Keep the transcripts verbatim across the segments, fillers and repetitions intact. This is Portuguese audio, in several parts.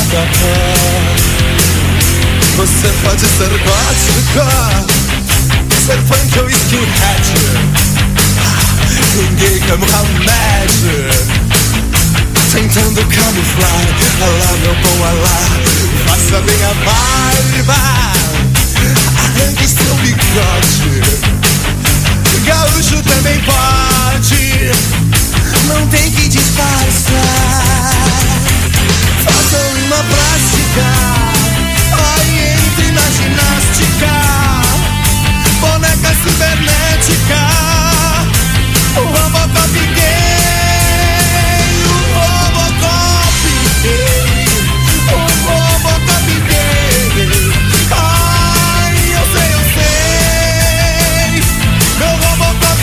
tacacá. Você pode ser gótica, ser funk ou skinhead, ninguém como Hamed, tentando camuflar. Alá, meu bom alá, faça bem a barba, arranque seu bigode. Gaúcho também pode, não tem que disfarçar. Faça uma plástica, aí entre na ginástica, boneca cibernética, o Robocop gay, o Robocop gay, o Robocop gay. Ai, eu sei, eu sei, meu Robocop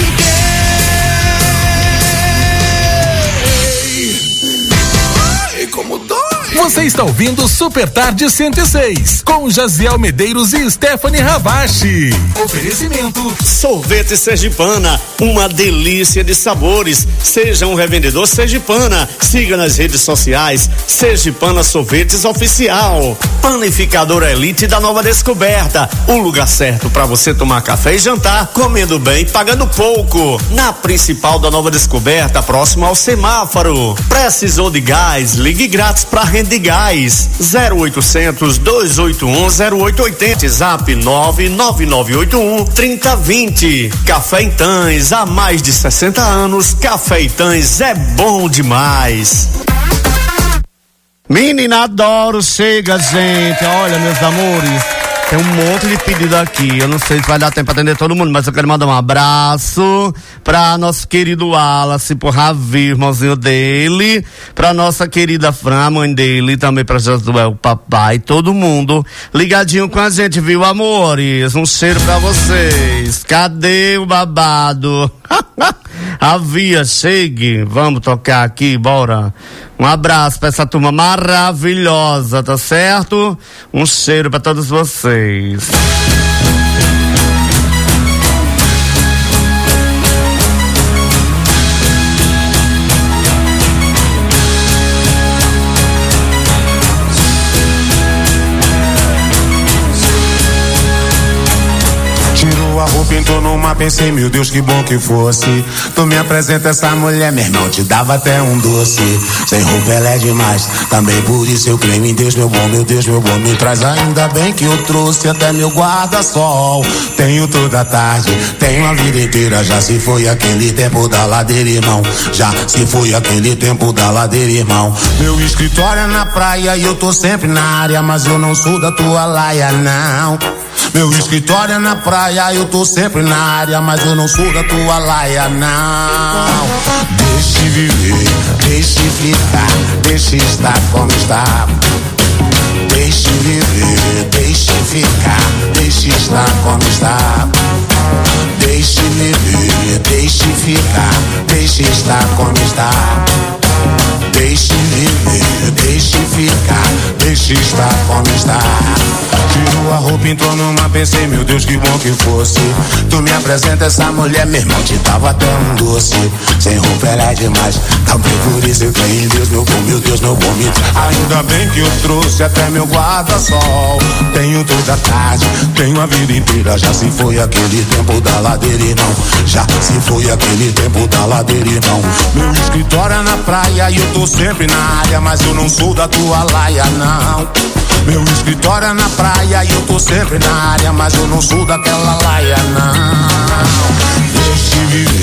gay. Ai, como dói. Você está ouvindo Super Tarde cento e seis, com Jaziel Medeiros e Stephanie Ravache. Oferecimento Sorvete Sergipana, uma delícia de sabores. Seja um revendedor Sergipana. Siga nas redes sociais Sergipana Sorvetes Oficial. Panificadora Elite da Nova Descoberta, o lugar certo para você tomar café e jantar, comendo bem, pagando pouco. Na principal da Nova Descoberta, próximo ao semáforo. Precisou de gás? Ligue grátis para Rende Gás. zero oitocentos, dois oito um, zero oito oito zero. Zap nove nove nove oito um, três zero dois zero. Café Itãs, há mais de sessenta anos. Café Itãs é bom demais. Menina, adoro, chega, gente. Olha, meus amores, tem um monte de pedido aqui. Eu não sei se vai dar tempo pra atender todo mundo, mas eu quero mandar um abraço pra nosso querido Wallace, pro Ravi, irmãozinho dele, pra nossa querida Fran, a mãe dele, também pra Josué, o papai, todo mundo ligadinho com a gente, viu, amores? Um cheiro pra vocês. Cadê o babado? Avia, chegue, vamos tocar aqui, bora. Um abraço pra essa turma maravilhosa, tá certo? Um cheiro pra todos vocês. A roupa entrou numa, pensei, meu Deus, que bom que fosse. Tu me apresenta essa mulher, meu irmão, te dava até um doce. Sem roupa ela é demais, também por isso eu creio em Deus, meu bom, meu Deus, meu bom, me traz. Ainda bem que eu trouxe até meu guarda-sol. Tenho toda a tarde, tenho a vida inteira. Já se foi aquele tempo da ladeira, irmão. Já se foi aquele tempo da ladeira, irmão. Meu escritório é na praia e eu tô sempre na área, mas eu não sou da tua laia, não. Meu escritório é na praia, eu tô sempre na área, mas eu não sou da tua laia, não. Deixe viver, deixe ficar, deixe estar como está. Deixe viver, deixe ficar, deixe estar como está. Deixe viver, deixe ficar, deixe estar como está. Deixe viver, deixe ficar, deixe estar como está. Tirou a roupa, entrou numa, pensei, meu Deus, que bom que fosse. Tu me apresenta essa mulher, meu irmão, te dava até um doce. Sem roupa ela é demais, também por isso eu creio em Deus, meu bom, meu Deus, meu bom, me traz. Ainda bem que eu trouxe até meu guarda-sol. Tenho toda a tarde, tenho a vida inteira. Já se foi aquele tempo da ladeira, irmão. Já se foi aquele tempo da ladeira, irmão. Meu escritório é na praia e eu tô sempre na área, mas eu não sou da tua laia, não. Meu escritório é na praia e eu tô sempre na área, mas eu não sou daquela laia, não. Deixe viver.